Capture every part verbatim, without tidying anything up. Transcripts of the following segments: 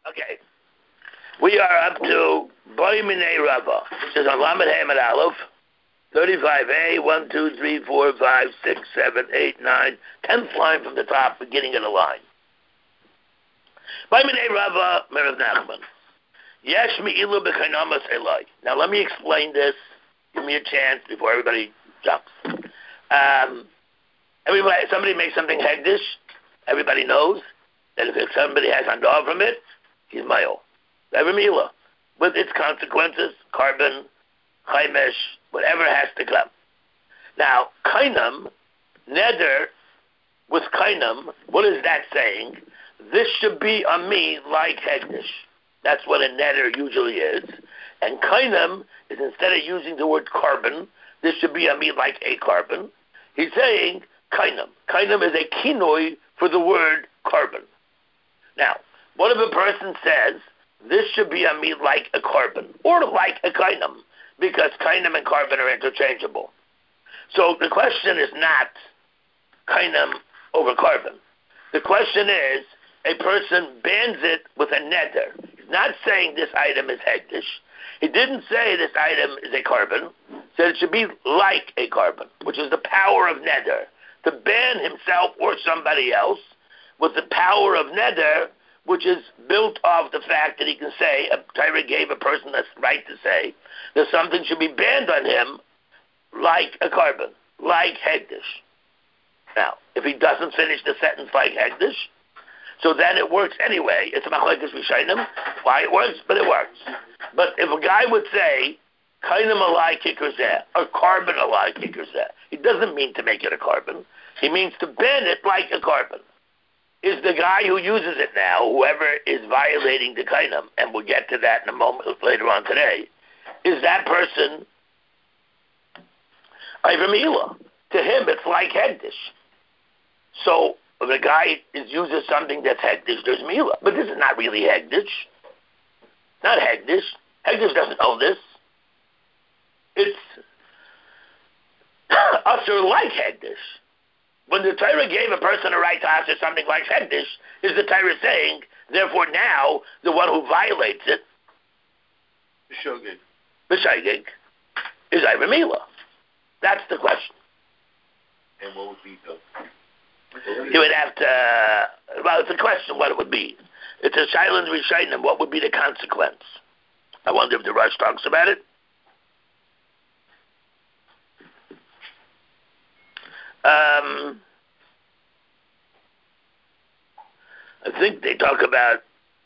Okay. We are up to Boy Minei Rava, which is on Lamed Hamad Aleph, thirty-five A, one, two, three, four, five, six, seven, eight, nine, tenth line from the top, beginning of the line. Boy Minei Rava, Merav Nachman. Yesh mi'ilu b'chainamas elai. Now let me explain this. Give me a chance before everybody jumps. Um, everybody, somebody makes something hegdish. Everybody knows that if somebody has handah from it, he's male. Every mila, with its consequences, carbon, chaimesh, whatever has to come. Now, kainam, neder, with kainam, what is that saying? This should be on me like hegdish. That's what a neder usually is. And kainam is, instead of using the word carbon, this should be on me like a carbon. He's saying kainam. Kainam is a kinoi for the word carbon. Now, what if a person says, this should be on me like a carbon, or like a kainam, because kainam and carbon are interchangeable. So the question is not kainam over carbon. The question is, a person bans it with a neder. He's not saying this item is hegdish. He didn't say this item is a carbon. He said it should be like a carbon, which is the power of neder. To ban himself or somebody else with the power of neder, which is built off the fact that he can say, a Torah gave a person the right to say, that something should be banned on him like a carbon, like hegdish. Now, if he doesn't finish the sentence like hegdish, so then it works anyway. It's a machlekes rishonim, why it works, but it works. But if a guy would say, kainam alai kikrzeh, or carbon alai kikrzeh, he doesn't mean to make it a carbon. He means to ban it like a carbon. Is the guy who uses it now, whoever is violating the kainam, and we'll get to that in a moment later on today, is that person Iver Mila? To him, it's like hegdish. So if the guy is uses something that's hegdish, there's Mila. But this is not really hegdish. Not hegdish. Hegdish doesn't know this. It's usher like hegdish. When the Torah gave a person a right to answer something like hegdish, is the Torah saying, therefore now, the one who violates it, B'shogeg, b'shogeg, is Iver Mila. That's the question. And what would be the... He would have to, uh, well, it's a question what it would be. It's a silent rishonim, what would be the consequence? I wonder if the Rush talks about it. Um, I think they talk about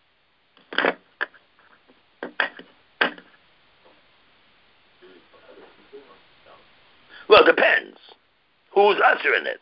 well, it depends. Who's ushering it?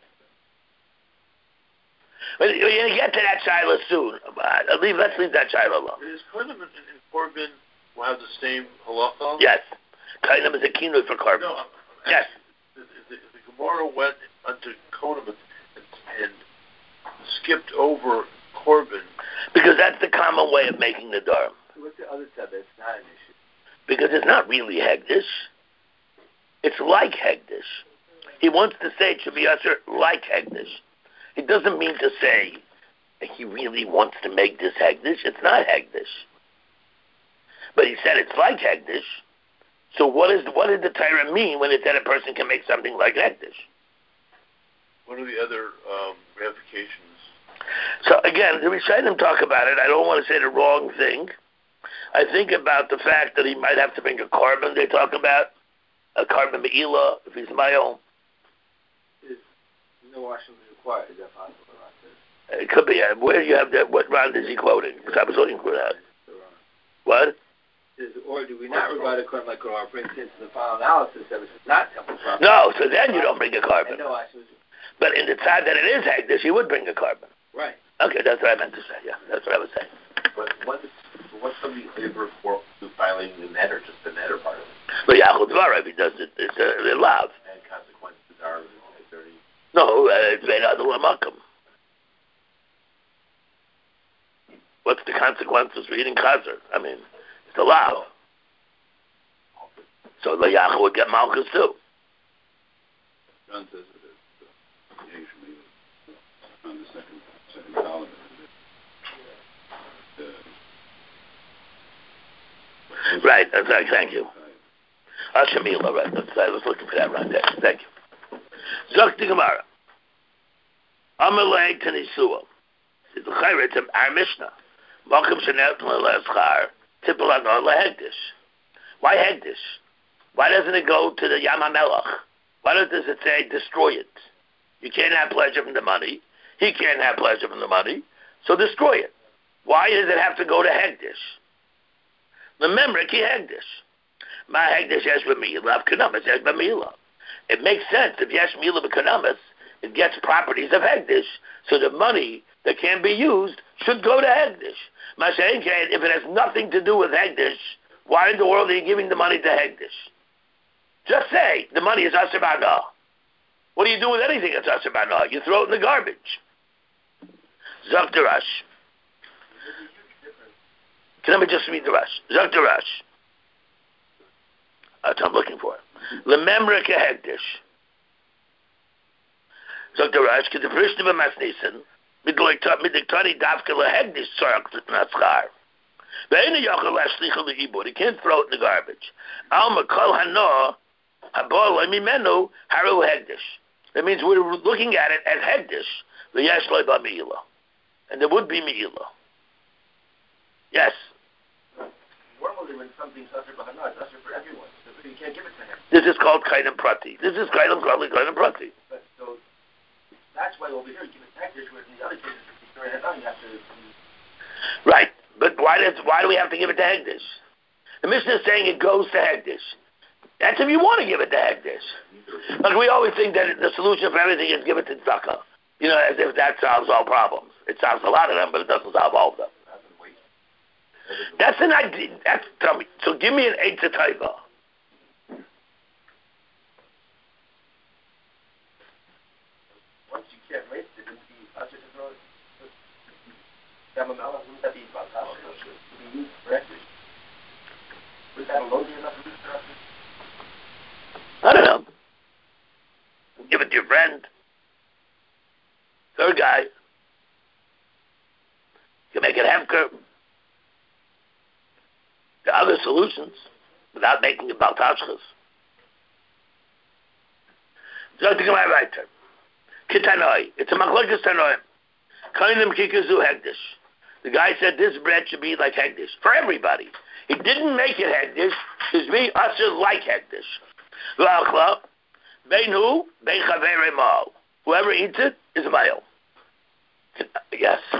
But you're going to get to that shiloh soon. Uh, leave, let's leave that shiloh alone. Is kainam and, and carbon will have the same halacha? Yes. Kainam is a keynote for carbon. No, yes. The, the, the Gemara went unto kainam and, and skipped over carbon. Because that's the common way of making the dharm. What's the other side that's not an issue? Because it's not really hegdish. It's like hegdish. He wants to say it should be usher like hegdish. It doesn't mean to say that he really wants to make this hegdish. It's not hegdish. But he said it's like hegdish. So what is what did the Torah mean when it said a person can make something like hegdish? What are the other um, ramifications? So again, the Rishonim talk about it. I don't want to say the wrong thing. I think about the fact that he might have to bring a carbon. They talk about a carbon me'ila if he's male. Is no washing required? Is that possible? It could be. Uh, where do you have that? What round is he quoting? Because I was looking for that. What? Is, or do we not regard a carbon like Quran, for instance, in the final analysis that it's not temple property? No, so then you don't bring a carbon. No, I was, but in the time that it is hegdish, you would bring a carbon. Right. Okay, that's what I meant to say. Yeah, that's what I was saying. But what is, what's somebody labor for violating the net or just the netter part of it? But Yachud Dvarav, he does it. It's a, a lav. And consequences are thirty. No, uh, it's made out of lamakam. What's the consequences for eating chazer? I mean, it's a lav. So the Yachud would get malchus too. John says it is uh, usually on the second second column. The Right, that's right, thank you. Ashamila, right, that's, I was looking for that right there. Thank you. Zok the Gemara. Amalei Tanisua. It's our Mishnah. Malkum Shenet L'Leschar. Tippel Anor LeHegdish. Why Hegdish? Why doesn't it go to the Yam HaMelech? Why does it say destroy it? You can't have pleasure from the money. He can't have pleasure from the money. So destroy it. Why does it have to go to Hegdish? Remember, ki Hegdish. Ma Hegdish Yesh B'Mila, K'namas Yesh B'Mila. It makes sense. If Yesh Mila B'K'namas, it gets properties of Hegdish. So the money that can be used should go to Hegdish. Ma Shein Kein, if it has nothing to do with Hegdish, why in the world are you giving the money to Hegdish? Just say the money is Asher B'Hana. What do you do with anything that's Asher B'Hana? You throw it in the garbage. Zok the Rush. Can I just read the Rush? Zok the Rush. That's what I'm looking for. Lememra Kehegdish. Zok the Rush. Because the first of a Masnisen, Midiktani Davka Lehegdish Tzorach Natzchar. He can't throw it in the garbage. Alma Kol Hano Habol Mimenu Haru Hegdish. That means we're looking at it as Hegdish. The Yesh Loy Ba Meila. And there would be Meila. Yes. Normally when something's Asher B'Hana, it's Asher for everyone. So you can't give it to him. This is called Kainam Prati. This is Kainam Kali Kainam Prati. But so that's why over here you give it to Hegdish, whereas in the other cases if you throw it down you have to. Right. But why does why do we have to give it to Hegdish? The Mishnah is saying it goes to Hegdish. That's if you want to give it to Hegdish. Like we always think that the solution for everything is give it to Tzedakah. You know, as if that solves all problems. It solves a lot of them, but it doesn't solve all of them. That's an idea. That's tell me. So give me an eight to Taiva. Once you can't waste it, wouldn't be Asher to throw it. Yamamala, wouldn't that be about Asher? Would be used for Hegdish. Would that alone be enough use for Asher? I don't know. Give it to your friend. Third guy. You can make it Hemker. There are other solutions without making it Baltashchas. So to come out right there. Kitanoi. It's a Machlokes Tanoim. Kainim Kikazu Hegdish. The guy said this bread should be like Hegdish. For everybody. He didn't make it Hegdish. It's me, Asher like Hegdish. V'achla. Bein hu, bein chavere mal. Whoever eats it is a male. Yes. Uh,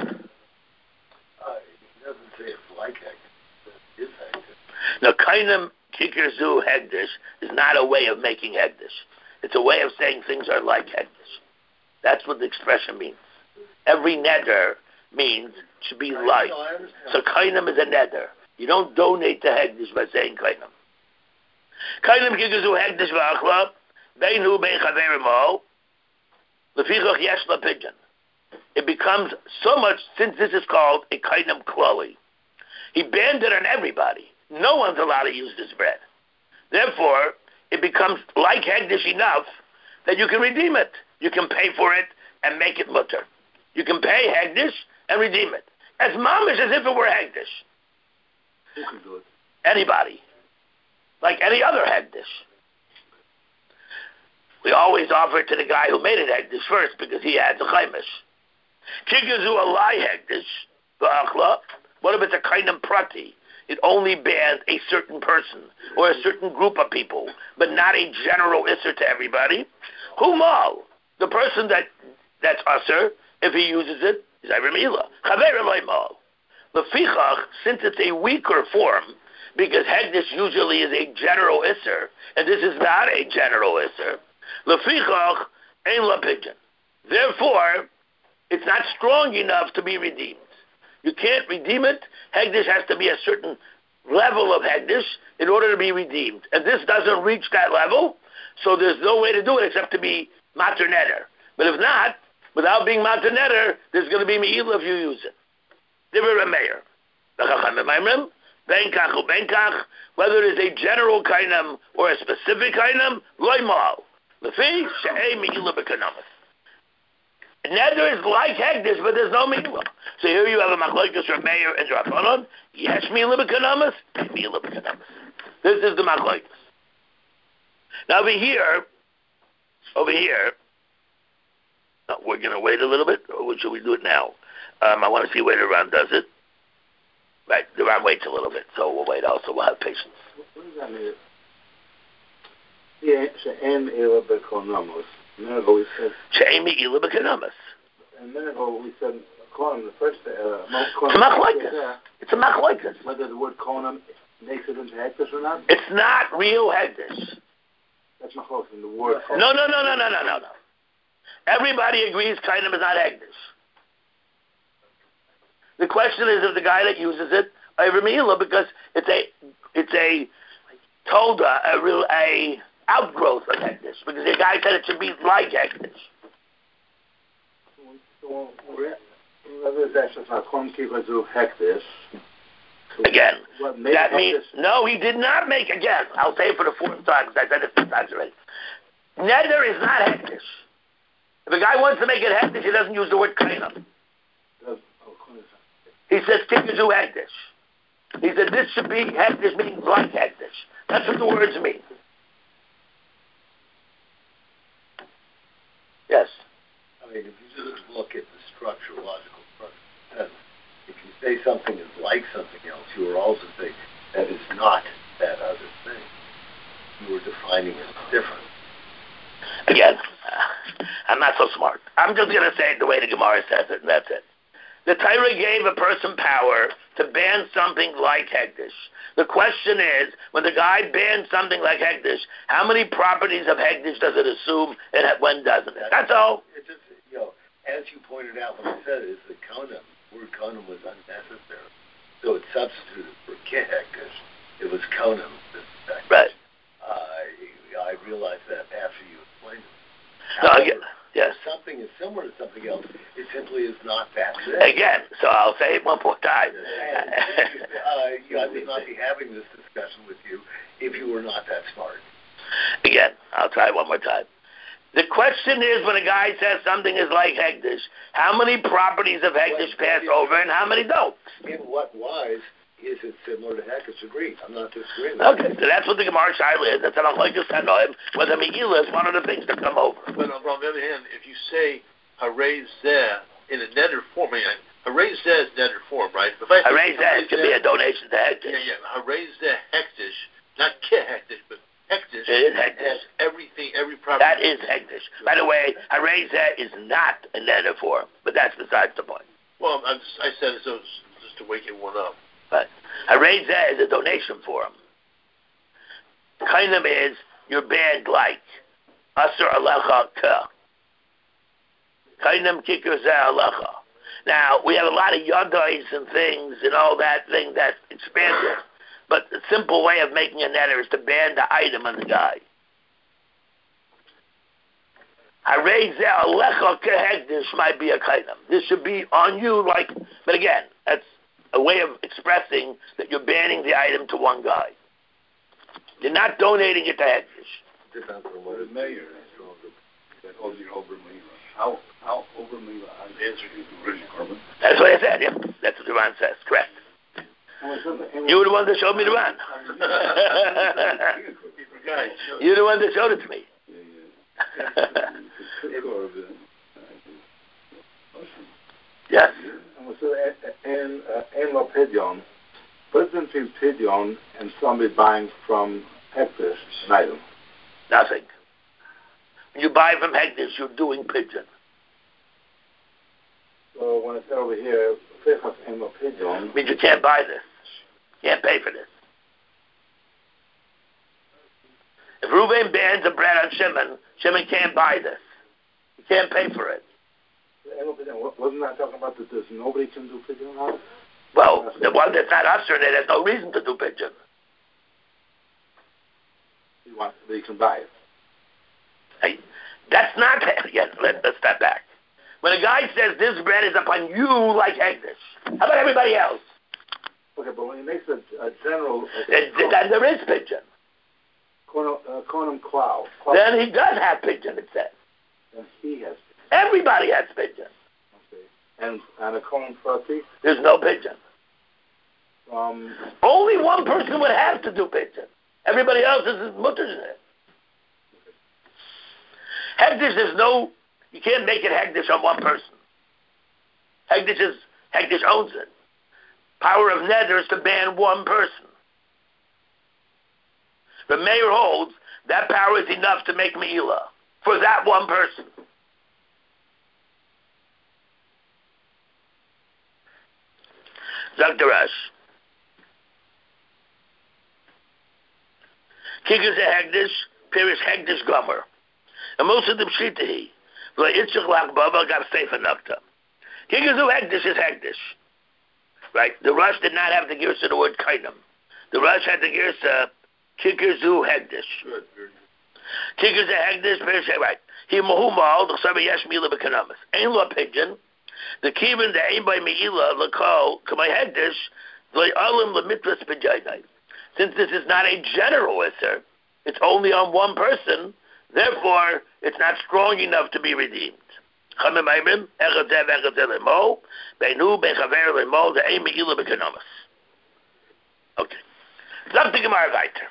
he doesn't say it's like Hegdish. It is Hegdish. Now, kainam kikirzu Hegdish is not a way of making Hegdish. It's a way of saying things are like Hegdish. That's what the expression means. Every neder means should be like. So kainam is a neder. You don't donate to Hegdish by saying kainam. Kainam kikirzu Hegdish v'achla. Bein hu, bein chavere mal. Lefichach yesh la pigeon. It becomes so much, since this is called a kainam klali. He banned it on everybody. No one's allowed to use this bread. Therefore, it becomes like Hegdish enough that you can redeem it. You can pay for it and make it mutter. You can pay Hegdish and redeem it. As mamish as if it were Hegdish. Who can do it? Anybody. Like any other Hegdish. We always offer it to the guy who made it Hegdish first because he had the chaimish. Kigazu alai Hegdish, v'achla. What if it's a kainam prati? It only bans a certain person or a certain group of people, but not a general isser to everybody. Humal, the person that that's usher, if he uses it, is Ivrimila. Chaver mal. Lefichach, since it's a weaker form, because Hegdish usually is a general isser, and this is not a general isser. Lefichach ein la pigeon. Therefore, it's not strong enough to be redeemed. You can't redeem it. Hegdish has to be a certain level of Hegdish in order to be redeemed. And this doesn't reach that level, so there's no way to do it except to be mater neder. But if not, without being mater neder, there's going to be me'ila if you use it. Divrei Meir. Benkach u benkach, whether it is a general kainam or a specific kainam, loy mal. Lefi she'ei me'ila b'kanamas. Neder is like Hekdesh, but there's no Mila. So here you have a Machlokes from Meir and Rabbanon. Yes, Mila b'Kanamas, Mila b'Kanamas. This is the Machlokes. Now over here, over here, uh, we're going to wait a little bit, or should we do it now? Um, I want to see where the Ran does it. Right, the Ran waits a little bit, so we'll wait also. We'll have patience. What does that mean? Yeah, she'en Mila b'Kanamas. A minute ago we said. She'en Mila b'Kanamas. A minute ago we said Konim, the first. Uh, it's a Machlokes. It's a Machlokes. Whether the word Konim makes it into Hekdesh or not? It's not real Hekdesh. That's Machlokes in the word. No, no, no, no, no, no, no, no. Everybody agrees Kainim is not Hekdesh. The question is if the guy that uses it over Mila, because it's a it's a tolda, a real a outgrowth of Hekdesh, because the guy said it should be like Hekdesh. So whether it's actually not Konim Kivazu Hekdesh. Again, that means no, he did not make again. I'll say it for the fourth time because I said it three times already. Neder is not Hekdesh. If a guy wants to make it Hekdesh, he doesn't use the word Kainim. He says Kivazu Hekdesh. He said this should be Hekdesh, meaning like Hekdesh. That's what the words mean. Yes. I mean, if you just look at the structure, logical structure, if you say something is like something else, you are also saying that is not that other thing. You are defining it as different. Again, uh, I'm not so smart. I'm just going to say it the way the Gemara says it, and that's it. The Torah gave a person power to ban something like Hekdesh. The question is, when the guy bans something like Hekdesh, how many properties of Hekdesh does it assume, and when doesn't it? That's all. It just, you know, as you pointed out when I said it, is the Konim, the word Konim was unnecessary. So it substituted for Hekdesh. It was Konim. Right. Uh, I realized that after you explained it. No, However, again, yes. If something is similar to something else, it simply is not that thing. Again, so I'll say it one more time. And, uh, you know, I would not be having this discussion with you if you were not that smart. Again, I'll try one more time. The question is, when a guy says something is like Hekdesh, how many properties of Hekdesh pass over and how many don't? In what wise is it similar to Hekdesh? Agreed. I'm not disagreeing. Okay, so that's what the Gemara Shaila is. That's what I'm like to send him. Whether Me'ila is one of the things that come over. But on the other hand, if you say Harei Zeh in a neder form, I mean, Harei Zeh is neder form, right? Harei Zeh could be a donation to Hekdesh. Yeah, yeah. Harei Zeh Hekdesh, not Ke Hekdesh, but Hekdesh. It is Hekdesh. Has everything, every property. That is Hekdesh. By the way, Harei Zeh is not a neder form, but that's besides the point. Well, I'm just, I said it so just to wake everyone up. But Harei Zeh is a donation form. Kainim is you're banned like Asur Alecha Ka. Kainim Kikar Zeh Alecha. Now, we have a lot of yadais and things and all that thing that's expanded. But the simple way of making a neder is to ban the item on the guy. Harei Zeh Alecha Ka Hekdesh might be a kainim. This should be on you like, but again, that's a way of expressing that you're banning the item to one guy. You're not donating it to Hekdesh. Depends on what The mayor is stronger. That all the over me. How how over me? I answered you, Rich Carbon. That's what I said. Yep, that's what the Ran says. Correct. You were the one that showed me the Ran. You're the one that showed it to me. Yes. And and lo pidyon, what's the difference between pidyon and somebody buying from Hekdesh an item? Nothing. When you buy from Hekdesh, you're doing pigeon. So when I say over here, Fechas and lo pidyon, means you can't buy this. You can't pay for this. If Reuven bans a bread on Shimon, Shimon can't buy this. He can't pay for it. Wasn't I talking about that there's nobody can do pidyon on it? Well, the one that's not usher in it has no reason to do pigeon. He wants, they can buy it. Hey, that's not, again, let, let's step back. When a guy says this bread is upon you like Hekdesh, how about everybody else? Okay, but when he makes a, a general... Then, then there is pigeon. Konam Klau. Then he does have pigeon, it says. And he has Everybody has pidyon. Okay. And and a Kohen Prati? There's no pidyon. Um, Only one person would have to do pidyon. Everybody else is mutters in it. Hegdish is no, you can't make it Hegdish on one person. Hegdish is, Hegdish owns it. Power of Neder is to ban one person. The mayor holds that power is enough to make Me'ilah for that one person. Zagdarash. Kigas a Hegdish, Pirish Hegdish Gomer. And most of them Shitahi. V'la Itzchak Lach Baba got Sefer Nokta. Kigas u Hegdish is Hegdish. Right? The Rush did not have the gears of the word Kainam. The Rush had the gears of Kigas u Hegdish. Kigas a Hegdish, Pirish right. He Mahumal, the Sabi Yesh Mila Bekanamas. Ain lo Pidyon. The Kivin the Ain by Me'ilah, Lakal, Kamai Hegdish, V'la Alim Lemitras Pidyainai. Since this is not a general Isser, it's only on one person, therefore, it's not strong enough to be redeemed. Okay. Zog the Gemara weiter.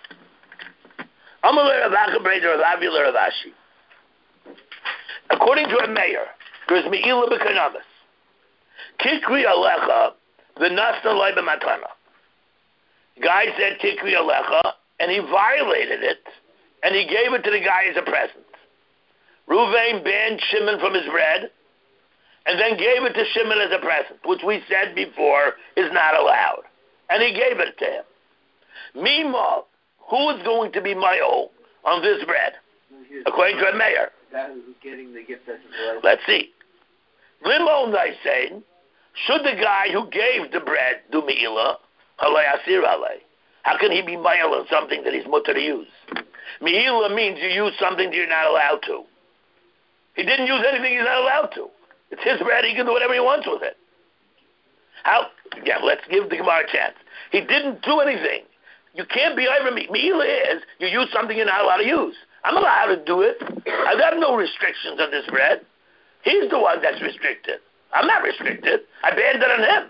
According to a mayor, there's Me'ilah B'Kanamas. Kikri Alecha, V'nasna Loi B'Matana. Guy said Tikri Alecha, and he violated it, and he gave it to the guy as a present. Ruvain banned Shimon from his bread, and then gave it to Shimon as a present, which we said before is not allowed. And he gave it to him. Meanwhile, who is going to be Mayo on this bread? According to a mayor. That who's getting the gift as a Let's see. Limo Naisain, should the guy who gave the bread do Me'ilah? How can he be mile on something that he's mutter to use? Me'ilah means you use something that you're not allowed to. He didn't use anything he's not allowed to. It's his bread, he can do whatever he wants with it. How? Yeah, let's give the Gemara a chance. He didn't do anything. You can't be over me. Me'ilah is, you use something you're not allowed to use. I'm allowed to do it. I've got no restrictions on this bread. He's the one that's restricted. I'm not restricted. I banned it on him.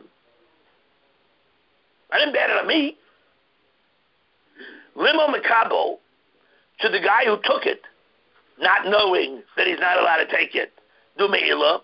I didn't ban it on me. Limo Makabo, to the guy who took it, not knowing that he's not allowed to take it, do Me'ilah.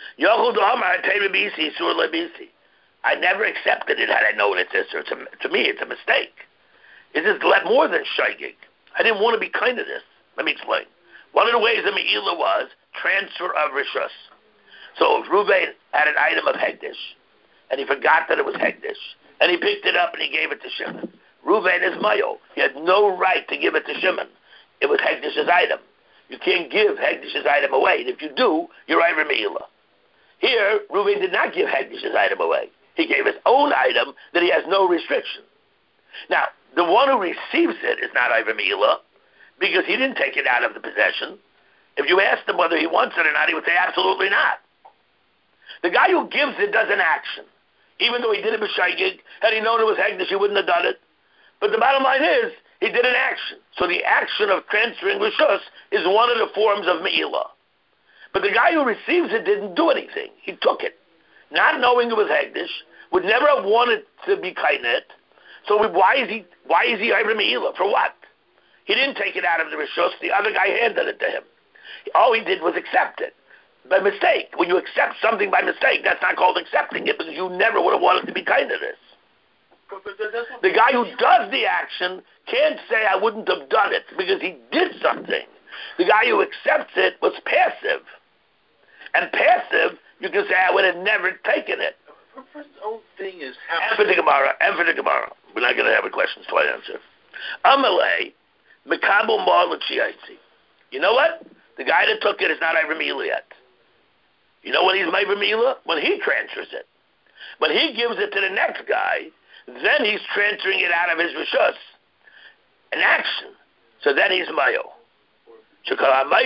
I never accepted it had I known it's this. It's a, to me, it's a mistake. It is more than shaygig. I didn't want to be kind of this. Let me explain. One of the ways that Me'ilah was transfer of Rishus. So if Ruvain had an item of Hegdish, and he forgot that it was Hegdish, and he picked it up and he gave it to Shimon. Ruvain is Mayo. He had no right to give it to Shimon. It was Hegdish's item. You can't give Hegdish's item away. And if you do, you're over Me'ilah. Here, Ruvain did not give Hegdish's item away. He gave his own item that he has no restriction. Now, the one who receives it is not over Me'ilah because he didn't take it out of the possession. If you asked him whether he wants it or not, he would say absolutely not. The guy who gives it does an action. Even though he did it with shaygig, had he known it was Hegdish, he wouldn't have done it. But the bottom line is, he did an action. So the action of transferring Rishus is one of the forms of Me'ilah. But the guy who receives it didn't do anything. He took it. Not knowing it was Hegdish, would never have wanted to be kainet. So why is he why is he over Me'ilah? For what? He didn't take it out of the Rishus, the other guy handed it to him. All he did was accept it. By mistake. When you accept something by mistake, that's not called accepting it because you never would have wanted to be kind of this. The guy who does the action can't say I wouldn't have done it because he did something. The guy who accepts it was passive. And passive, you can say I would have never taken it. The first own thing is and for the Gemara, and for the Gemara. We're not going to have a question to answer. Amalei, Mekabel Mar L'Chiyaitzi. You know what? The guy that took it is not over Me'ilah yet. You know when he's over Me'ilah? When he transfers it. When he gives it to the next guy, then he's transferring it out of his Rishus. An action. So then he's Mayo. Just like by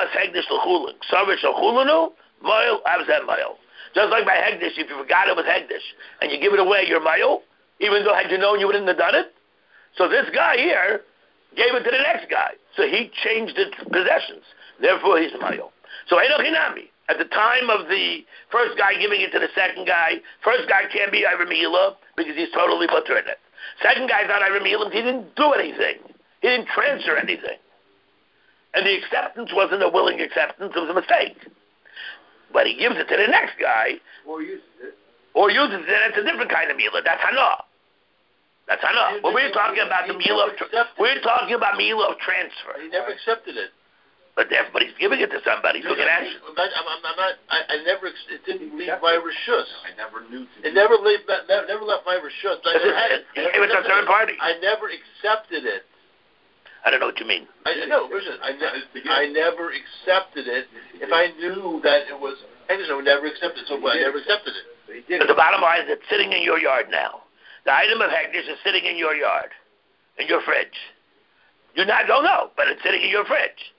Hegdish, if you forgot it was Hegdish, and you give it away, you're Mayo, even though had you known you wouldn't have done it. So this guy here gave it to the next guy. So he changed its possessions. Therefore he's Mayo. So Einochinami. at the time of the first guy giving it to the second guy, first guy can't be Ivor Meila because he's totally butter in it. Second guy's not Ivor Meila because he didn't do anything. He didn't transfer anything. And the acceptance wasn't a willing acceptance, it was a mistake. But he gives it to the next guy. Or uses it. Or uses it, it's a different kind of Meila. That's Hana. That's Hana. But we're talking about the Meila of, we're talking about Meila of transfer. He never accepted it. But everybody's giving it to somebody. Look at action. I'm not, I'm, I'm not, I, I never, it didn't leave my rishus. I never knew to It never, leave, never, never left my rishus. I never had it. He gave it to a third party. I never accepted it. I don't know what you mean. I no, listen, I, ne- I never accepted it. If I knew that it was, I just would never accept it. So I never accepted it. But he did But it. the bottom line is it's sitting in your yard now. The item of Hekdesh is sitting in your yard, in your fridge. You not don't know, but it's sitting in your fridge.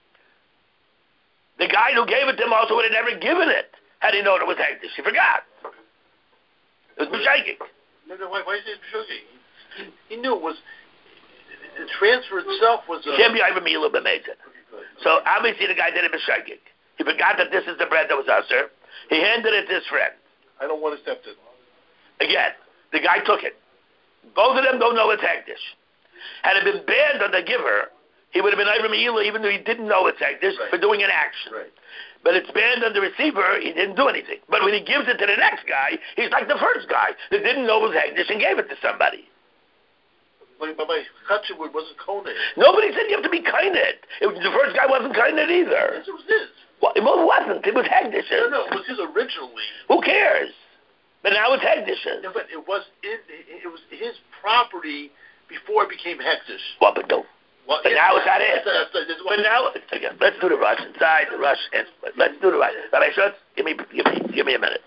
The guy who gave it to him also would have never given it had he known it was Hekdesh. He forgot. It was B'shagig. No, no, why, why is it B'shagig? He, he knew it was, the transfer itself was a... Can't be Ivor Meila b'mezid. So obviously the guy did it b'shagig. He forgot that this is the bread that was usher. He handed it to his friend. I don't want to accept it. Again, the guy took it. Both of them don't know it's Hekdesh. Had it been banned on the giver, he would have been Ivor Meila even though he didn't know it's Hekdesh Right. for doing an action. Right. But it's banned on the receiver, he didn't do anything. But when he gives it to the next guy, he's like the first guy that didn't know it was Hekdesh and gave it to somebody. But my Chatchwood wasn't Kohen. Nobody said you have to be kinded. The first guy wasn't kinded either. Yes, it was his. Well, it wasn't. It was Hekdesh. No, no, it was his originally. Who cares? But now it's Hekdesh. No, but it was it, it was his property before it became Hekdesh. Well, but don't. Well, But yeah, now it's not it. that's- that's- that's- that's what- But now, again, let's do the rush inside the rush. And let's do the rush. Rabbi Schutz, give me, give me, give me a minute.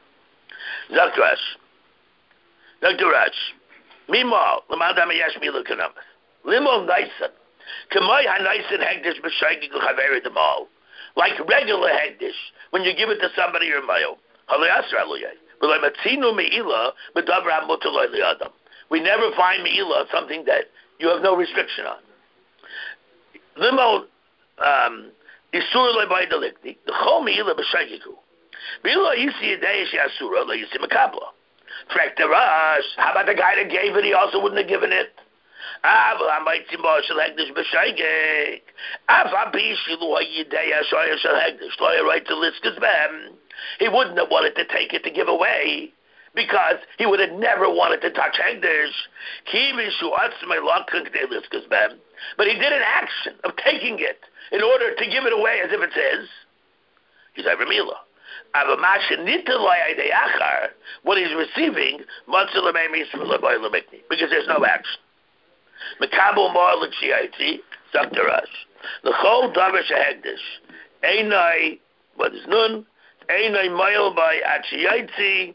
Zok rush. Zok rush. Meanwhile, l'madam yesh milu kanamas. Limo nisan. Kamay ha-nisan hegdish b'shagig l'chaveri demal. Like regular hegdish, when you give it to somebody or mayo. Halei asra aluyeh. V'loi matzinu me'ila b'davar ha-mutaloi li'adam. We never find me'ila, something that you have no restriction on. Limo, um, isur le'bai delikti. The chol me'ila b'shagigu. V'ilo yisi yedei yeshi asura, lo yisi mekabla. Frekteras, how about the guy that gave it? He also wouldn't have given it. Ah, well, I might see more shall hegdish b'shaygig. Af abishi lo yidei ashoya shall hegdish. Lo right to liskas bem. He wouldn't have wanted to take it to give away because he would have never wanted to touch hegdish. Ki vishu atzmei lo k'nei liskas bem. But he did an action of taking it in order to give it away as if it's his. He's Ivor Meila. What he's receiving, because there's no action. Mekabel mar l'kshiyaiti, zaktarash. L'chol davar shehegdish. Einai, what is nun? Einai mayel by achiyaiti.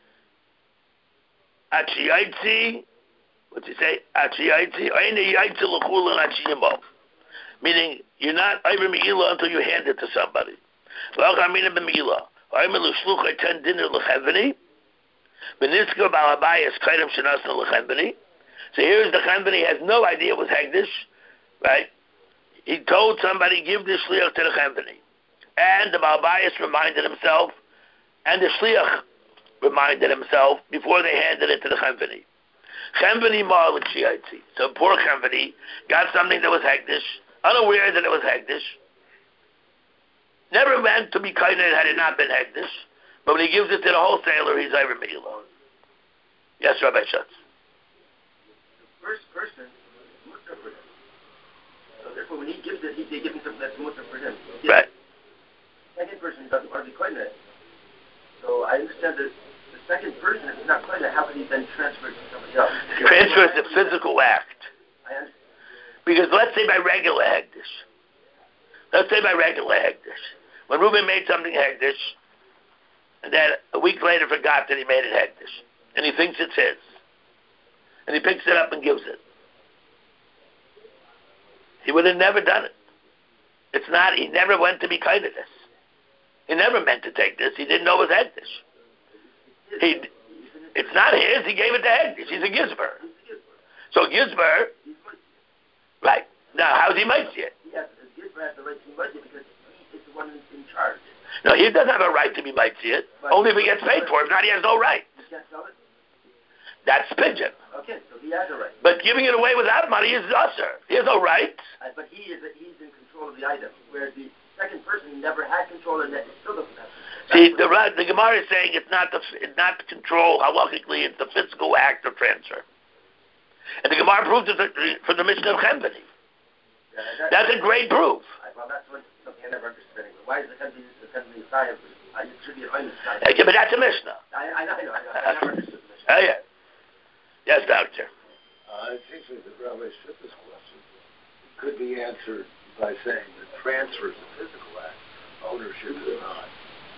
Achiyaiti. What's he say? Achiyaiti. Einai yaiti l'chulan achiyimo. Meaning, you're not Ivor Meila until you hand it to somebody. L'achamina b'meila. So here's the Chenbeni, has no idea it was Hegdish, right? He told somebody, give the Shliach to the Chenbeni. And the Balbayas reminded himself, and the Shliach reminded himself before they handed it to the Chenbeni. Chenbeni Mar L'Chiyaitzi. So poor Chenbeni got something that was Hegdish, unaware that it was Hegdish. Never meant to be kinded had it not been Hegdish, but when he gives it to the wholesaler, he's Ivor Meila. Yes, Rabbi Schutz. The first person is mutter for him. So therefore, when he gives it, he's giving something that's mutter for him. Right. The second person doesn't want to be kinded. So I understand that the second person is not kinded. How can he then transfer it to somebody else? Transfer is a physical act. I understand. Because let's say by regular Hegdish. Let's say by regular Hegdish. When Reuben made something Hegdish, and then a week later forgot that he made it Hegdish, and he thinks it's his, and he picks it up and gives it, he would have never done it. It's not, he never went to be kind of this. He never meant to take this. He didn't know it was Hegdish. He, it's not his, he gave it to Hegdish. He's a Gizber. So Gizber, right. Now, how's he might see it? Yes, Gizber has the right to might because he is the one who's in charge. No, he doesn't have a right to be Mitzi it. But Only if he gets paid for it. If not, he has no right. You can't sell it? That's pigeon. Okay, so he has a right. But giving it away without money is usher. He has no right. Uh, but he is he's in control of the item, whereas the second person never had control and that still doesn't have. See, the the Gemara is saying it's not the it's not control halachically, it's the physical act of transfer. And the Gemara proves it from the Mishnah of Chemveni. Yeah, that, that's a great proof. Well, that's what, something I never understood. Why is the Chemveni the Chemveni Chayav? It should be an Oynis Chayav. Yeah, but that's a Mishnah. I, I know, I know, I know. I never understood the Mishnah. Oh, yeah. Yes, doctor. Uh, it seems like the Rabbi Shittas question could be answered by saying that transfer is a physical act, ownership is not.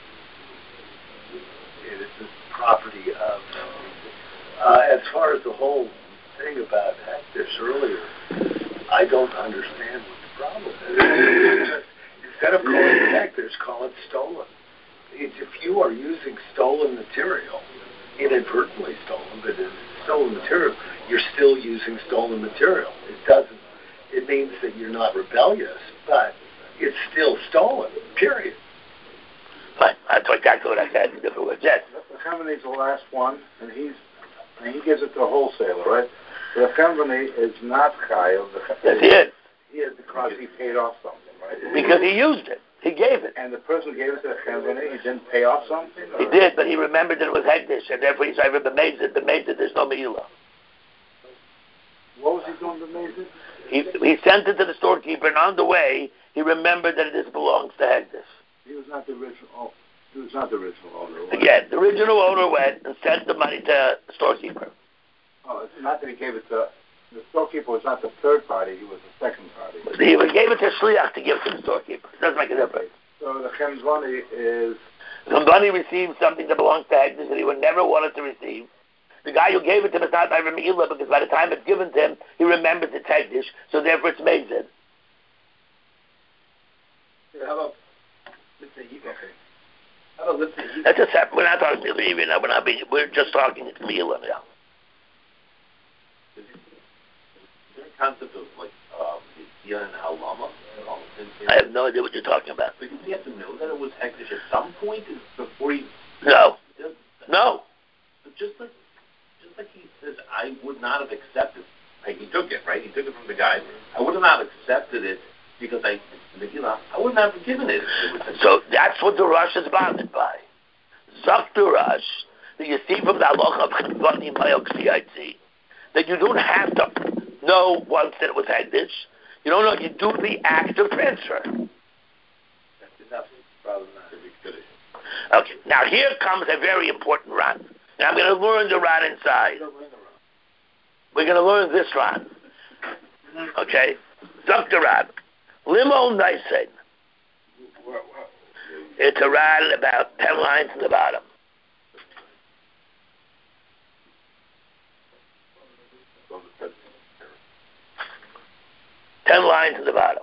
It is the property of. Uh, as far as the whole thing about Hektish earlier, I don't understand what the problem is. Instead of calling it Hektish, call it stolen. It's, if you are using stolen material, inadvertently stolen, but it's stolen material, you're still using stolen material. It doesn't, it means that you're not rebellious, but it's still stolen, period. Right, that's exactly what I said in different words. Yes. The company is the last one, and he's and he gives it to a wholesaler, right? So the company is not chayav. Yes, he is. He is because he paid off something, right? Because he used it. He gave it. And the person who gave it to the company, he didn't pay off something? Or? He did, but he remembered that it was Hektish, and therefore he said, B'mezid, B'mezid, there's no Me'ilah. What was he doing to B'mezid? He, he sent it to the storekeeper, and on the way, he remembered that this belongs to Hektish. He was not the original owner. He was not the original owner. Right? Again, the original owner went and sent the money to the storekeeper. Oh, it's not that he gave it to... The storekeeper was not the third party, he was the second party. He gave it to Shliach to give to the storekeeper. It doesn't make a difference. So the Chemzvani is... Somebody received something that belongs to Hektish that he would never wanted to receive. The guy who gave it to him is not by Me'ilah, because by the time it's given to him, he remembers it's Hektish, so therefore it's Mezid. How about... Let's say you okay. How about let's say you That's a separate... We're not talking Me'ilah even now. We're, not being, we're just talking Me'ilah now. Concept of like um, Yah and Halama. You know, and, and I have no idea what you're talking about. But did he have to know that it was Hektish at some point before he? No. Does, No. But just like, just like he says, I would not have accepted. Like he took it, right? He took it from the guy. I would have not accepted it because I, Megillah, I wouldn't have given it. So that's what the Rosh is bothered by. Zok the Rosh, that you see from the Halacha of Chemvani Mayok Tziyatzi, that you don't have to know once that it was Hektish. You don't know. You do the act of transfer. That's enough. Problem not to be good. Okay. Now here comes a very important Ran. Now I'm going to learn the Ran inside. We're going to learn this Ran. Okay. Zok the Ran. Limo Naisen. It's a Ran about ten lines in the bottom. Ten lines at the bottom.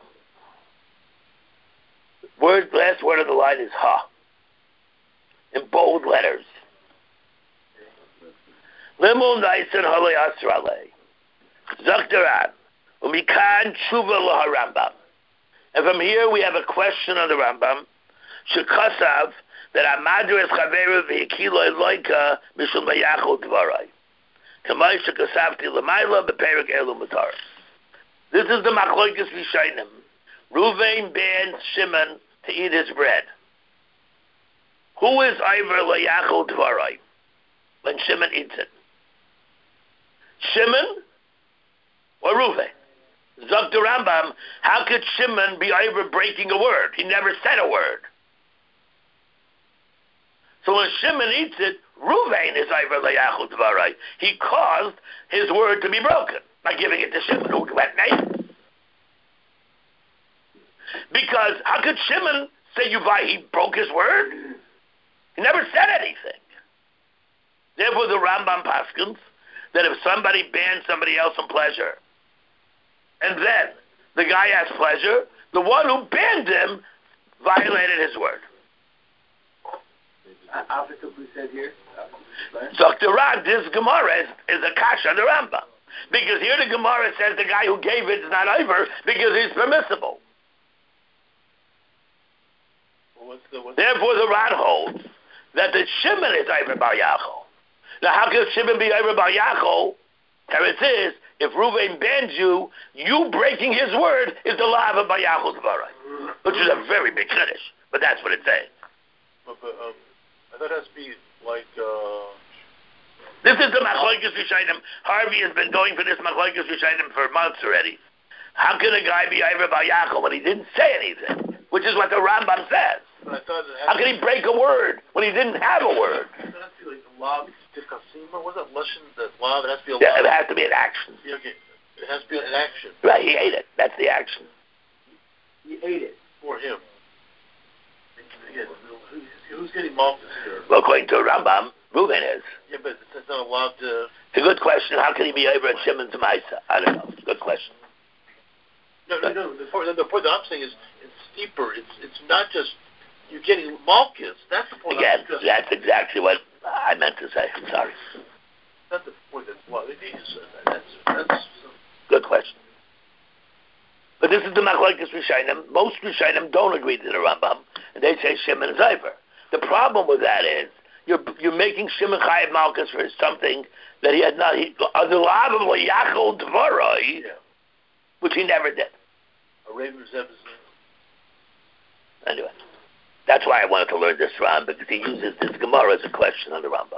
Word, last word of the line is ha. In bold letters. Limul naisen halei asrale. Zakdaran. Umikan tshuva lo Rambam. And from here we have a question on the Rambam. Shekasav that Amadras Chaveru v'Yekilo Eloika Mishul Mayachol Dvarai. Kamay shekasavti l'mayla beperik elu matar. This is the Machloikis Rishainim. Ruvain banned Shimon to eat his bread. Who is Iver Layachol Dvarai when Shimon eats it? Shimon or Ruvain? Zok the Rambam, how could Shimon be Iver breaking a word? He never said a word. So when Shimon eats it, Ruvain is Iver Layachol Dvarai. He caused his word to be broken by giving it to Shimon, who went naked. Because how could Shimon say you buy? He broke his word. He never said anything. Therefore, the Rambam paskins that if somebody bans somebody else from pleasure, and then the guy has pleasure, the one who banned him violated his word. Opposite we said here. Doctor Rad, this Gemara is, is a kasha on the Rambam. Because here the Gemara says the guy who gave it is not over because he's permissible. What's the, what's Therefore, the Ran holds that the Shimon is Iver Bar Yachol. Now, how can Shimon be Iver Bar Yachol? Teretz is, if Reuven bans you, you breaking his word is the law of Bar Yachol's Dvarai, which is a very big finish. But that's what it's saying. But, but um, I thought it has to be like. Uh... This is the Machlokes Rishonim. Harvey has been going for this Machlokes Rishonim for months already. How can a guy be Iver Bar Yachol when he didn't say anything? Which is what the Rambam says. But I thought it How can he break a word when he didn't have a word? It has to be like the law of Tifkasima. What's that Lashon? That law? It has to be a Yeah, law. it has to be an action. Yeah, okay. It has to be an action. Right, he ate it. That's the action. He ate it. For him. Yeah, who's, who's getting malchus here? Well, according to Rambam, Reuven is. Yeah, but it's not allowed to... It's a good question. How can he be over at Shimon's Maisa? I don't know. It's a good question. No, no, no. The point, the point that I'm saying is it's steeper. It's it's not just you're getting malchus. That's the point. Again, I'm that's exactly what I meant to say. I'm sorry. That's the point. That's what it is. That's that's. Good question. But this is the Machlokes Rishonim. Most Rishonim don't agree to the Rambam, and they say Shimon is Iver. The problem with that is you're you're making Shimon Chayav Malchus for something that he had not. He, Yachol Dvarai, Yeah. which he never did. A raven resembles. Anyway, that's why I wanted to learn this Ram, because he uses this Gemara as a question on the Rambam.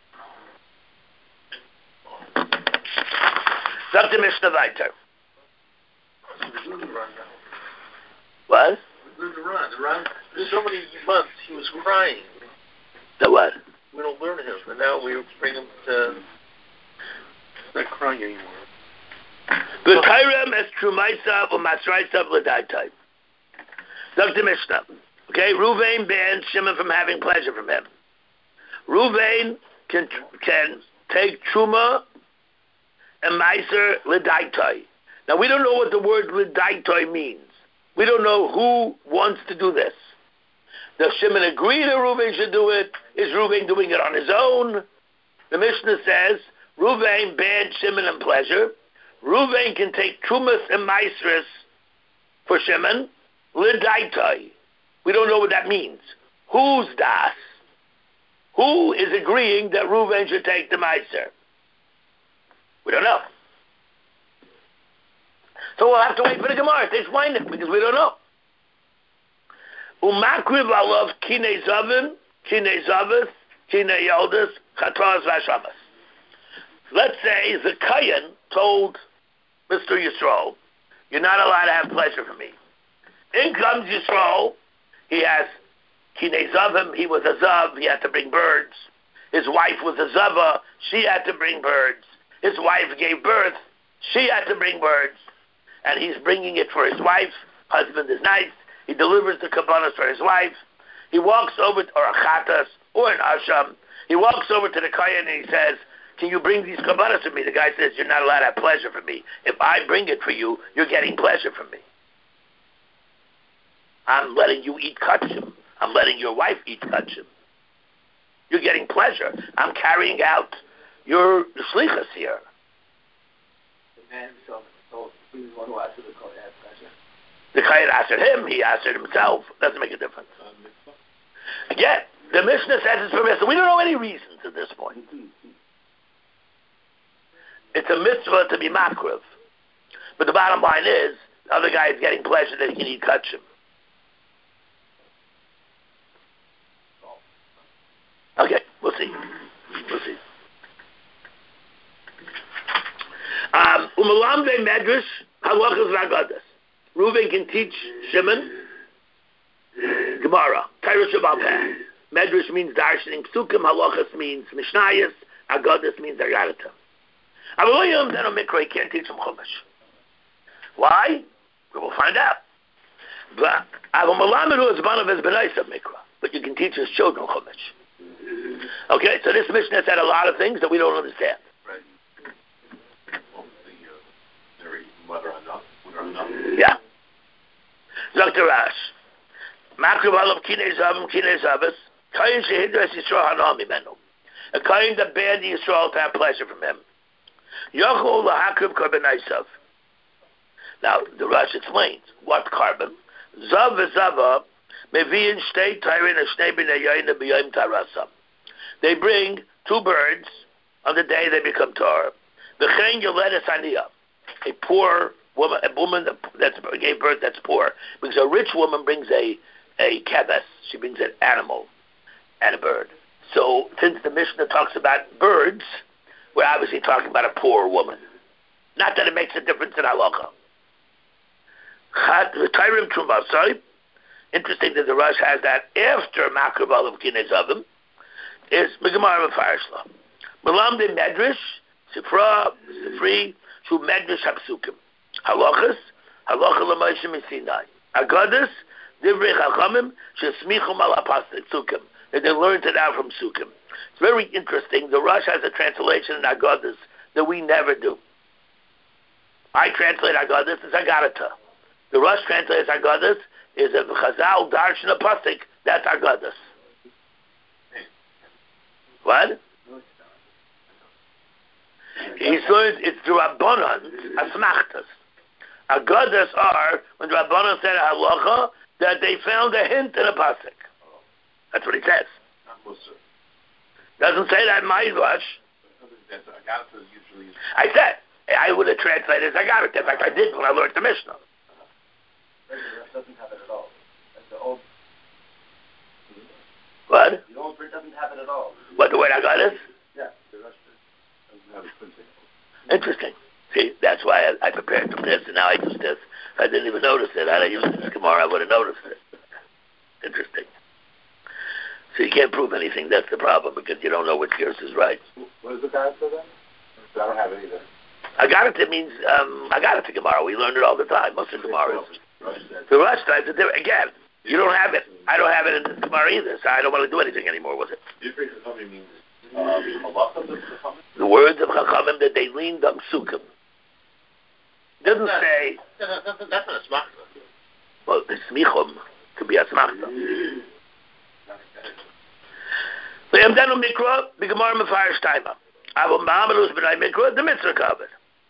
Sagt der Mishnah weiter. What? The run, the run. There's so many months he was crying. The what? We don't learn him, and now we bring him to not crying anymore. B'kairem es trumaisa v'masraisa v'ladaitai. Doctor Mishnah. Okay, Reuven bans Shimon from having pleasure from him. Reuven can can take truma and meiser l'daitai. Now we don't know what the word l'daitai means. We don't know who wants to do this. Does Shimon agree that Reuven should do it? Is Reuven doing it on his own? The Mishnah says Reuven banned Shimon in pleasure. Reuven can take trumas and maisras for Shimon, l'daitai. We don't know what that means. Who's das? Who is agreeing that Reuven should take the meiser? We don't know. So we'll have to wait for the Gemara to explain it, because we don't know. Umakriv alav kinei zavin, kinei zavis, kinei yaldis, chatras vashamas. Let's say the Kayan told Mister Yisrael, you're not allowed to have pleasure from me. In comes Yisrael, he has kinei zavim, he was a zav, he had to bring birds. His wife was a zava, she had to bring birds. His wife gave birth, she had to bring birds. And he's bringing it for his wife. Husband is nice. He delivers the kabbanas for his wife. He walks over, to, or a chatas, or an asham. He walks over to the kayan and he says, can you bring these kabbanas for me? The guy says, you're not allowed to have pleasure from me. If I bring it for you, you're getting pleasure from me. I'm letting you eat kachim. I'm letting your wife eat kachim. You're getting pleasure. I'm carrying out your shlichus here. The man himself told he was one who asked the Kohen to have pleasure. The Kayan answered him, he answered himself. Doesn't make a difference. Again, the Mishnah says it's permissible. We don't know any reasons at this point. It's a mitzvah to be makriv. But the bottom line is, the other guy is getting pleasure that he can eat kachim. Okay, we'll see. We'll see. Um, Umalamde medrash halachas v'agadas. Reuven can teach Shimon Gemara. Torah Shabbat Peh. Medrash means darshaning psukim. Halachas means mishnayos. Agadas means agarata. Avoyim then a mikra can't teach him chumash. Why? We will find out. But Avomalamedu is one of his benayis of mikra. But you can teach his children chumash. Okay, so this Mishnah said a lot of things that we don't understand. Yeah. Doctor Rash. Makriv alav kinei zavim kinei zavis. Kain shehidras Yisrael hanam imenu. A kain that banned Yisrael to have pleasure from him. Yachol lahakriv karbanaisav. Now the Rash explains what carbon. Zav v'zava They bring two birds on the day they become Torah. A poor woman, a woman that gave birth that's poor, because a rich woman brings a a keves, she brings an animal and a bird. So since the Mishnah talks about birds, we're obviously talking about a poor woman. Not that it makes a difference in halacha. Interesting that the Rosh has that after Makrav Olav Kinez Avim is Megamar Mefarshla. Malam de Medrash, Sifra, Sifri, Shu Medrash Hapsukim. Halachas, Halacha L'Moshe Misinai. Agadas, Divrei Chachamim, Shesmichum Al Apasukim. That they learned it out from Sukkim. It's very interesting. The Rosh has a translation in Agadas that we never do. I translate Agadas as Agadata. The Rosh translates Agadas is a Chazal Darshan Pasik. That's Agadas. What? He learned it's the Rabbanon Asmachtas. Agadas are when the Rabbanon said halacha that they found a hint in a pasuk. That's what he says. Doesn't say that in my Rosh. I said I would have translated as Agadat. In fact, I did when I learned the Mishnah. The Rosh doesn't have it at all. That's the old. What? The old print doesn't have it at all. What the word Agadat? Yeah, the Rosh doesn't have it. Interesting. See, that's why I, I prepared for this, and now I use this. I didn't even notice it. Had I used this Gemara, I would have noticed it. Interesting. So you can't prove anything. That's the problem, because you don't know which yours is right. What is the Agadat then? I don't have it either. Agadat means, um, Agadat Gemara. We learn it all the time. Most of Gemara is. The Rosh times, again, you don't have it. I don't have it in this Gemara either, so I don't want to do anything anymore with it. means uh, the words of Chachamim that they leaned on Sukkim. Doesn't that's, say. That's, that's, that's not a smachta. Well, the smichum could be a smachta. The Yamdanu Mikra, the Gemara Mefarish Taima. Avon Ba'amalus B'nai Mikra, the mitzvah covered.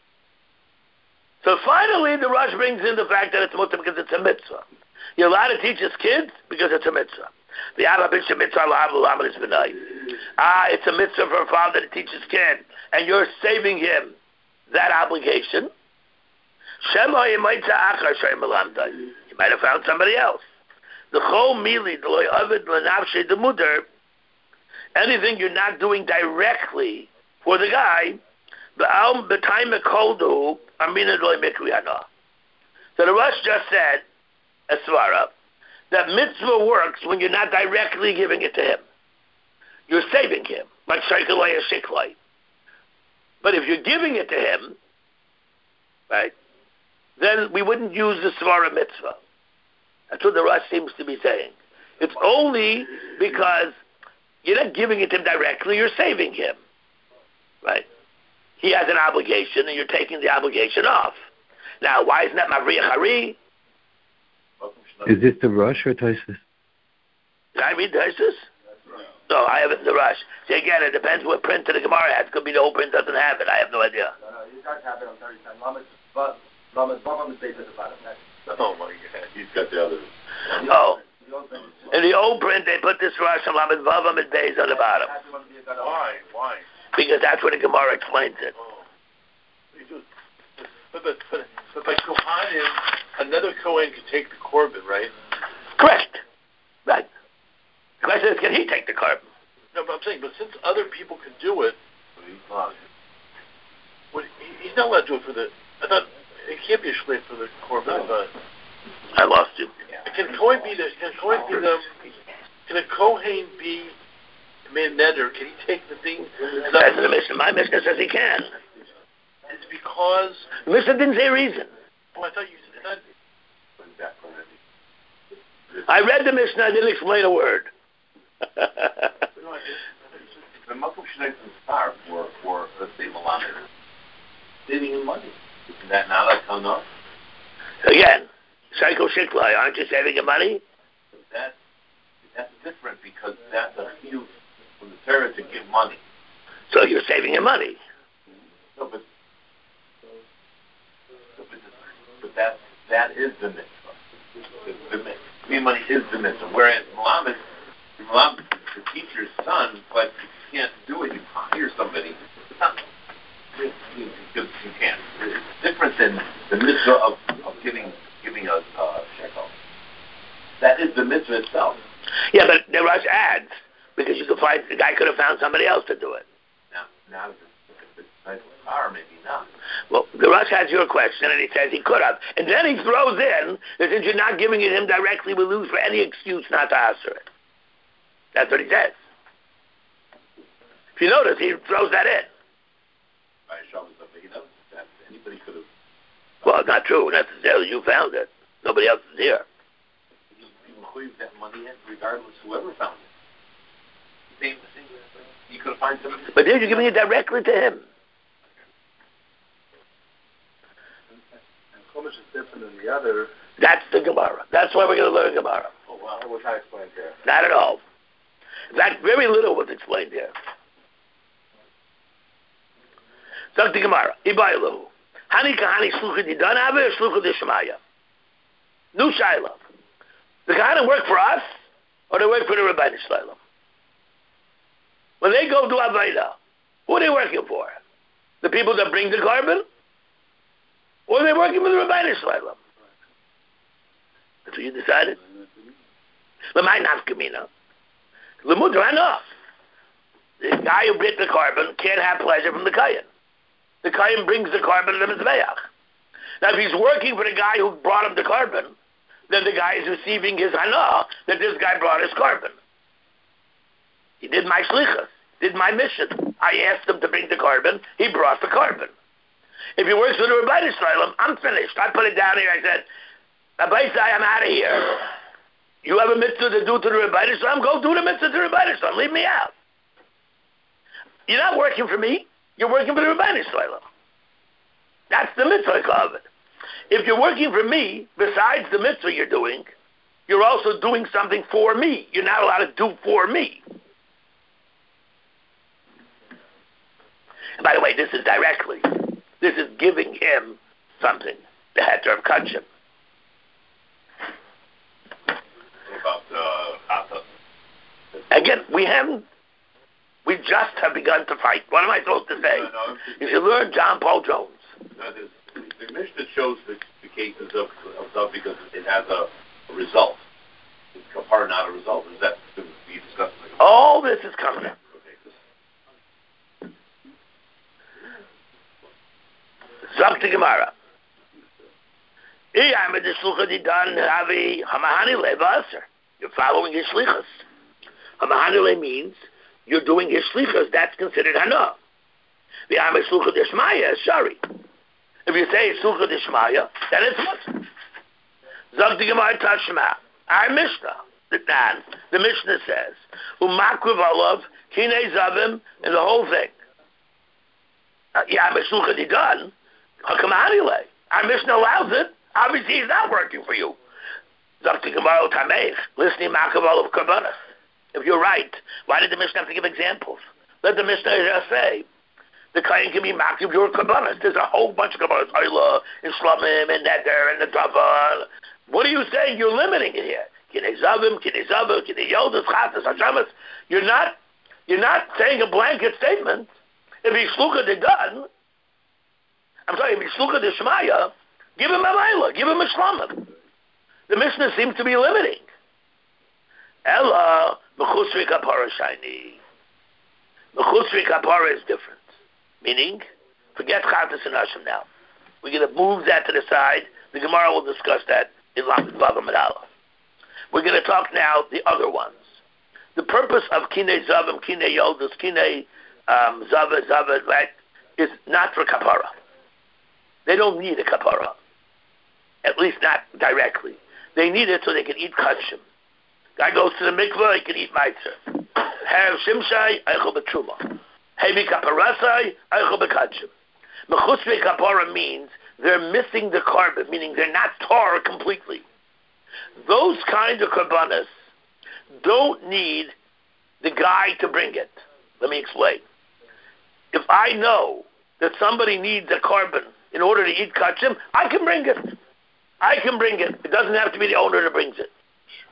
So finally, the Rosh brings in the fact that it's mutter because it's a mitzvah. You're allowed to teach his kids because it's a mitzvah. The Arabisha mitzvah Amalis B'nai. Ah, it's a mitzvah for a father to teach his kid, and you're saving him that obligation. Shema, you might say, you might have found somebody else. The chol mili, the loy avid, l'navshe the mutter, anything you're not doing directly for the guy, b'al b'tayim ekoldu, amina loy mikriyana. So the Rosh just said, a svara, that mitzvah works when you're not directly giving it to him. You're saving him, like shaykalei or shiklei. But if you're giving it to him, right, then we wouldn't use the svara mitzvah. That's what the Rosh seems to be saying. It's only because you're not giving it to him directly, you're saving him. Right? He has an obligation, and you're taking the obligation off. Now, why isn't that Mavriya Hari? Is this the Rosh or Tosfos? Did I read Tosfos? No, I have it in the Rosh. See, again, it depends what print the Gemara has. It could be the whole print doesn't have it. I have no idea. No, no, you guys have it. I'm sorry, Lamed, but Lamed Vavam is based at the bottom. Oh my God, he's got the other. Oh. In the old print, they put this Rosh and Lamed Vavam and Beis on the bottom. Why? Why? Because that's what the Gemara explains it. Oh. But, but, but, but by Kohanim, another Kohen could take the Korban, right? Correct. Right. The question is, can he take the Korban? No, but I'm saying, but since other people can do it, what, he, he's not allowed to do it for the. I thought it can't be a shliach for the Korban. But I lost you. Can Kohen be the? Can Kohen be the? Can a Kohen be made neder? Can he take the thing? That's the Mishnah. My Mishnah says he can. It's because the Mishnah didn't say a reason. Oh, I thought you said. I read the Mishnah. I didn't explain a word. The Malkum Shnei Star for for let's say Malamed, saving him money. Isn't that not a enough? Again, Psycho Shiklai, aren't you saving him money? That that's different because that's a huge from the Torah to give money. So you're saving him money. No, but but, but that that is the mitzvah. The, the mitzvah. giving money is the mitzvah. Whereas Muhammad, Muhammad, the teacher's son, but if you can't do it, you hire somebody. It's not, you, you, you can't. It's different than the mitzvah of, of giving giving a uh, shekel. That is the mitzvah itself. Yeah, but the Rush adds because you could find the guy could have found somebody else to do it. Now, now if it's a nice car, maybe not. Well, the Rush has your question, and he says he could have, and then he throws in that since you're not giving it him directly, we lose for any excuse not to answer it. That's what he says. If you notice, he throws that in. By Shabbos Aveda, that anybody could have. Well, not true necessarily. You found it. Nobody else is here. Include that money in, regardless whoever found it. Same, same. You could find somebody. But then you're giving it directly to him. And, and Chumash is different than the other. That's the Gemara. That's why we're going to learn Gemara. Oh, well, what's I explained here? Not at all. In fact, very little was explained here. Talk to Gemara. Ibayelu. Hani kahani shluchah didan ave or shluchah dishmaya? Nu shayla. The Kohanim work for us, or they work for the Rebbeinu Shlalem? When they go to Aveda, who are they working for? The people that bring the carbon? Or are they working for the Rebbeinu Shlalem? That's what you decided? L'may nafkamina. L'mudra enough. The guy who brought the carbon can't have pleasure from the Kayan. The Kayan brings the carbon to the Mizbeach. Now, if he's working for the guy who brought him the carbon, then the guy is receiving his hana that this guy brought his carbon. He did my shlichus, did my mission. I asked him to bring the carbon. He brought the carbon. If he works for the Rebbeinu Shlalem, I'm finished. I put it down here. I said, Rabbi Sai, I'm out of here. You have a mitzvah to do to the Rebbeinu Shlalem? Go do the mitzvah to the Rebbeinu Shlalem. Leave me out. You're not working for me. You're working for the Rebbeinu Shlalem. That's the mitzvah of it. If you're working for me, besides the mitzvah you're doing, you're also doing something for me. You're not allowed to do for me. And by the way, this is directly. This is giving him something. The heter of kachim. About uh, Again, we haven't. We just have begun to fight. What am I supposed to say? No, no, you should learn John Paul Jones. No, the Mishnah shows the, the cases of, of stuff because it has a, a result. It's kapar, not a result. Is that to be discussed? All this is coming up. Zok to Gemara. You're following his shlichus. Hamahanile means you're doing his shlichus. That's considered hana. The Ame shluchah deshmaya is sorry. If you say shluchah deshmaya, then it's mutter. Zok to Gemara Tashma. Our Mishnah, the Tan, the Mishnah says, umakriv olav kinei zavim, and the whole thing. Yeah, shluchah didan. Hakamanile. Our Mishnah allows it. Obviously, he's not working for you. Zakti Gemara Tameich, listening Makaval of Karbanas. If you're right, why did the Mishnah have to give examples? Let the Mishnah just say, the Kayan can be Makav your Karbanas. There's a whole bunch of Karbanas, Ayla, and Shlamim, and Neder, and the Dava. What are you saying? You're limiting it here. Kinei Zavim, Kinei Zavim, Kinei Yodas, Chatas, Hashamas. You're not, you're not saying a blanket statement. If he's Shluka de Dun, I'm sorry, if he's Shluka de Shemaya, give him a Maila, give him a Shlamim. The Mishnah seems to be limiting. Ella, Mechusri Kapara Shiny. Mechusri Kapara is different. Meaning, forget Chatas and Hashem now. We're going to move that to the side. The Gemara will discuss that in Lamed Vav and Aleph. We're going to talk now the other ones. The purpose of Kinei Zavim, Kinei Yodas, Kinei um, Zava, Zava, right, is not for Kapara. They don't need a Kapara. At least not directly. They need it so they can eat kachim. Guy goes to the mikveh, he can eat maitzer. Have shimshai, eichel b'truma. Hevi kaparasai, eichel b'kachim. Mechusri kapara means they're missing the carbon, meaning they're not tar completely. Those kind of karbanas don't need the guy to bring it. Let me explain. If I know that somebody needs a carbon in order to eat kachim, I can bring it. I can bring it. It doesn't have to be the owner that brings it.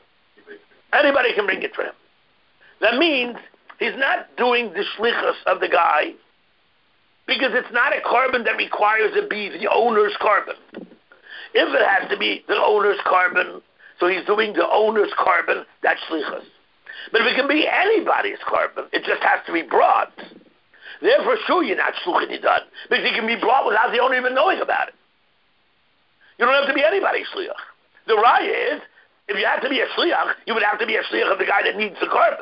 Anybody can bring it for him. That means he's not doing the shlichus of the guy because it's not a carbon that requires it be the owner's carbon. If it has to be the owner's carbon, so he's doing the owner's carbon, that's shlichus. But if it can be anybody's carbon, it just has to be brought. Therefore, sure, you're not shluchid done because it can be brought without the owner even knowing about it. You don't have to be anybody's shliach. The raya is, if you have to be a shliach, you would have to be a shliach of the guy that needs the carbon.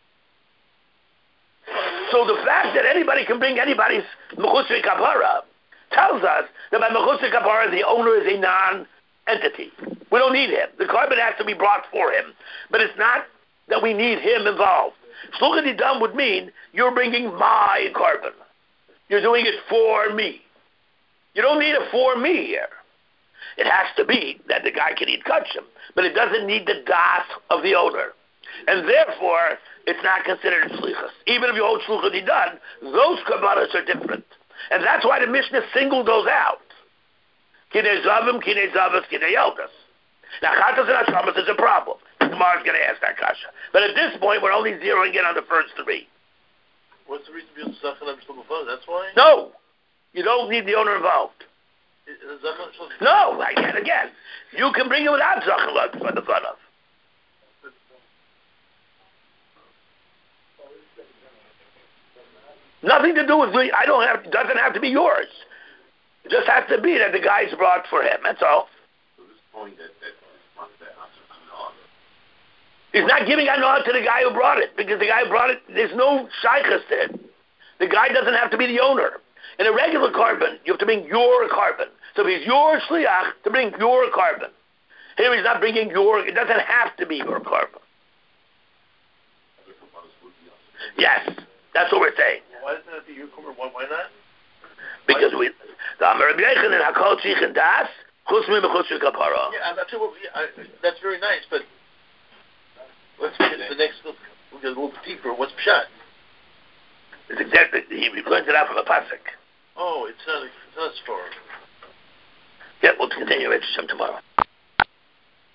So the fact that anybody can bring anybody's mechusri kapara tells us that by mechusri kapara the owner is a non-entity. We don't need him. The carbon has to be brought for him. But it's not that we need him involved. Shluchid dam would mean you're bringing my carbon. You're doing it for me. You don't need a for me here. It has to be that the guy can eat kachim, but it doesn't need the das of the owner. And therefore, it's not considered shlichus. Even if you hold shluchid dam, those kabbalas are different. And that's why the Mishnah singled those out. Kinei zavim, kinei zavas, kinei yeldas. Now, chatas and hashamas is a problem. Tomorrow's going to ask that kasha. But at this point, we're only zeroing in on the first three. What's the reason being zachan and That's why? No. You don't need the owner involved. No, again, again. You can bring it without zachan for the fun of. Nothing to do with me. I don't have. It doesn't have to be yours. It just has to be that the guy's brought for him. That's all. So this point that, that he's not giving anah to the guy who brought it because the guy who brought it. There's no shaykhus to him. The guy doesn't have to be the owner. In a regular carbon, you have to bring your carbon. So if he's your shliach, to bring your carbon. Here he's not bringing your. It doesn't have to be your carbon. Yes, that's what we're saying. Why doesn't it be your carbon? Why, why not? Because we the Amar Rabbi Yochanan Hakol Tzichin Das Chutz Mi B'Chutz Kapara. Yeah, I'm not sure. What, yeah, I, that's very nice, but let's get the next. We'll get a little deeper. What's pshat? It's exactly he learned it out from a pasuk. Oh, it's not. It's not as far. Yeah, we'll continue Hashem tomorrow.